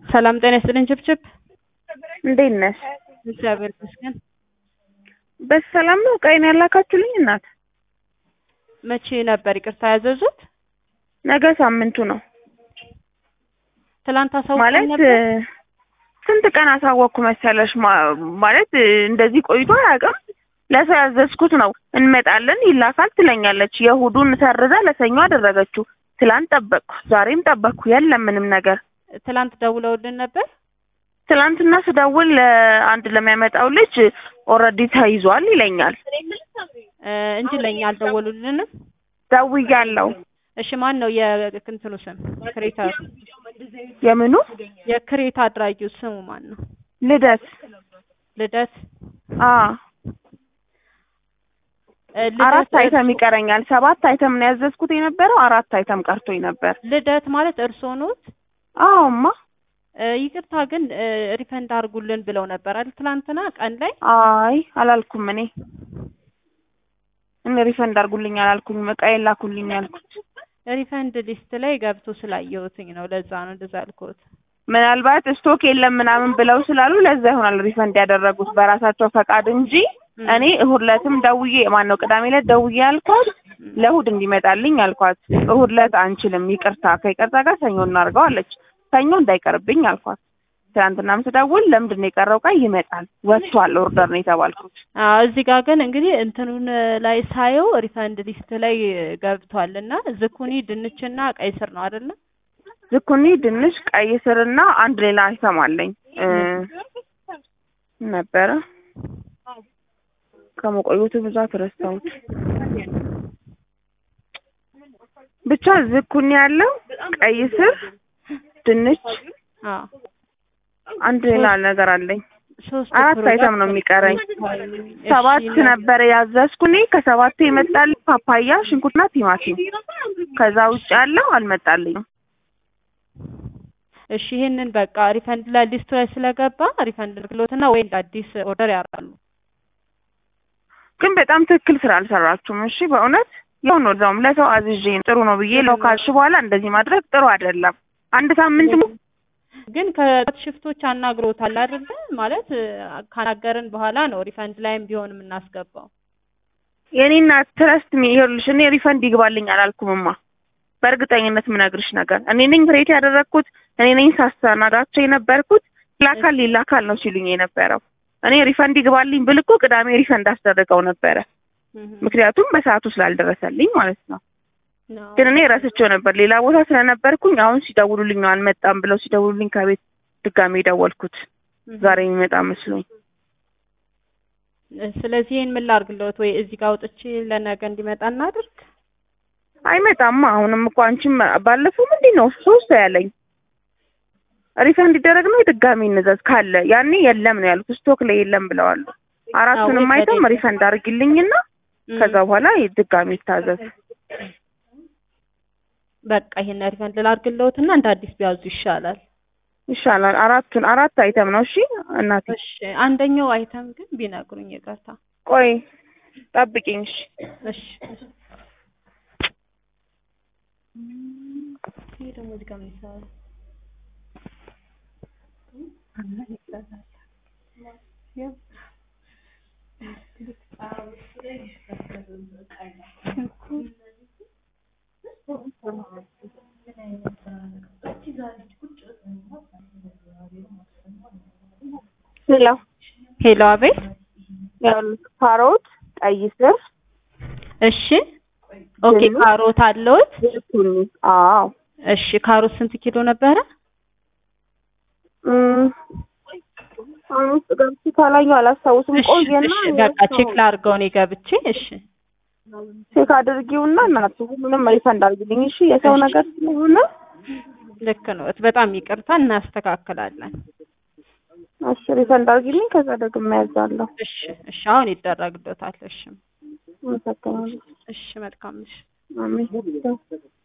ሰላም ጤና ይስጥልኝ ችብችብ እንዴት ነሽ? እግዚአብሔር ይመስገን። በሰላም ነው? ቀይን ያላካችሁልኝ እናት? መቼ ነበር ይቅርታ ያዘዙት? ነገ ሳምንቱ ነው ትላንት አሳውቀን ማለት ነበር። ስንት ቀን አሳወቅኩ መሰለሽ? ማለት እንደዚህ ቆይቶ አያውቅም። ለሰው ያዘዝኩት ነው እንመጣለን ይላካል ትለኛለች። የእሑዱን ሰርዛ ለሰኞ አደረገችው። ትላንት ጠበቅኩ፣ ዛሬም ጠበቅኩ፣ የለም ምንም ነገር። ትላንት ደውለውልን ነበር። ትላንትና ስደውል አንድ ለሚያመጣው ልጅ ኦልሬዲ ተይዟል ይለኛል እንጂ ለኛ አልደወሉልንም። ደውያለሁ። እሺ ማን ነው የክንትኑ ስም? ክሬታ የምኑ የክሬታ አድራጊው ስሙ ማን ነው? ልደት። ልደት አራት አይተም ይቀረኛል። 7 አይተም ነው ያዘዝኩት የነበረው፣ 4 አይተም ቀርቶኝ ነበር። ልደት ማለት እርስዎ ኖት? አዎማ። ይቅርታ ግን ሪፈንድ አድርጉልን ብለው ነበር አይደል ትላንትና ቀን ላይ? አይ አላልኩም። እኔ ሪፈንድ አድርጉልኝ አላልኩኝ። ዕቃዬን ላኩልኝ ያልኩት። ሪፈንድ ሊስት ላይ ገብቶ ስላየሁትኝ ነው፣ ለዛ ነው እንደዛ አልኩት። ምናልባት ስቶክ የለም ምናምን ብለው ስላሉ ለዛ ይሆናል ሪፈንድ ያደረጉት በራሳቸው ፈቃድ እንጂ እኔ እሑድ ዕለትም ደውዬ ማነው ቅዳሜ ዕለት ደውዬ አልኳት ለእሑድ እንዲመጣልኝ አልኳት። እሑድ ዕለት አንችልም ይቅርታ፣ ከይቅርታ ጋር ሰኞ እናድርገው አለች። ሰኞ እንዳይቀርብኝ አልኳት። ትናንትናም ስደውል ለምንድን ነው የቀረው? ዕቃ ይመጣል ወጥቷል ኦርደር ነው የተባልኩት። እዚህ ጋር ግን እንግዲህ እንትኑን ላይ ሳየው ሪፈንድ ሊስት ላይ ገብቷልና ዝኩኒ ድንችና ቀይ ስር ነው አይደለ? ዝኩኒ ድንች፣ ቀይ ስርና አንድ ሌላ አይተም አለኝ ነበረ ከመቆየቱ ብዛት ረስተውት። ብቻ ዝኩኒ ያለው ቀይ ስር፣ ድንች፣ አንድ ሌላ ነገር አለኝ። 4 አይተም ነው የሚቀረኝ። 7 ነበር ያዘዝኩኝ። ከ7 ይመጣል ፓፓያ፣ ሽንኩርትና ቲማቲም። ከዛ ውጭ ያለው አልመጣልኝም። እሺ ይሄንን በቃ ሪፈንድ ላይ ሊስቱ ላይ ስለገባ ሪፈንድ ልክሎትና ወይ እንደ አዲስ ኦርደር ያደርጋሉ። ግን በጣም ትክክል ስራ አልሰራችሁም። እሺ በእውነት ያው ነው ደም ለሰው አዝዤ ጥሩ ነው ብዬ ለካልሽ በኋላ እንደዚህ ማድረግ ጥሩ አይደለም። አንድ ሳምንት ግን ከሽፍቶች አናግሮታል አይደል? ማለት ካናገርን በኋላ ነው ሪፈንድ ላይም ቢሆን የምናስገባው። የኔና ትረስት ሚ ይኸውልሽ እኔ ሪፈንድ ይግባልኝ አላልኩምማ። በእርግጠኝነት ምነግርሽ ነገር እኔ ነኝ ክሬት ያደረኩት፣ እኔ ነኝ ሳስተናጋቸው የነበርኩት። ላካል ነው ሲሉኝ የነበረው። እኔ ሪፈንድ ይግባልኝ ብል እኮ ቅዳሜ ሪፈንድ አስደርገው ነበረ። ምክንያቱም በሰዓቱ ስላልደረሰልኝ ማለት ነው። ግን እኔ ረስቼው ነበር ሌላ ቦታ ስለነበርኩኝ። አሁን ሲደውሉልኝ ነው አልመጣም ብለው ሲደውሉልኝ ከቤት ድጋሜ ደወልኩት ዛሬ የሚመጣ መስሎኝ። ስለዚህ ይሄን ምን ላድርግልዎት? ወይ እዚህ ጋር አውጥቼ ለነገ እንዲመጣ እናድርግ? አይመጣማ። አሁንም እኮ አንቺም ባለፈው ምንድነው 3 ያለኝ ሪፈንድ ይደረግ ነው ድጋሜ እንዘዝ ካለ ያኔ የለም ነው ያልኩት። ስቶክ ላይ የለም ብለዋል። 4ቱንም አይተም ሪፈንድ አድርጊልኝና ከዛ በኋላ ድጋሜ ይታዘዝ። በቃ ይሄን ሪፈንድ ላድርግልዎትና እንደ አዲስ ቢያዙ ይሻላል። 4 አይተም ነው። እሺ እናቴ። እሺ አንደኛው አይተም ግን ቢነግሩኝ ይቅርታ። ቆይ ጠብቂኝ። እሺ ይሄ ደግሞ እዚህ ጋር ምን ይሰራል? ሄሎ አቤት። ካሮት፣ ቀይ ስር። እሺ ኦኬ ካሮት አለዎት? አዎ። እሺ ካሮት ስንት ኪሎ ነበረ? አሁን ገብቼ ካላየሁ አላስታውስም። ቆየና በቃ ቼክ ላድርገው ነው ገብቼ። እሺ ቼክ አድርጊውና እናቱ ምንም ሪፈንድ አድርጊልኝ። እሺ የሰው ነገር ስለሆነ ልክ ነው። በጣም ይቅርታ እናስተካክላለን። እሺ ሪፈንድ አድርጊልኝ ከዛ ደግሞ ያዛለሁ። እሺ አሁን ይደረግልዎታል። እሺ መሰከናለሁ። እሺ መልካም። እሺ አሜን።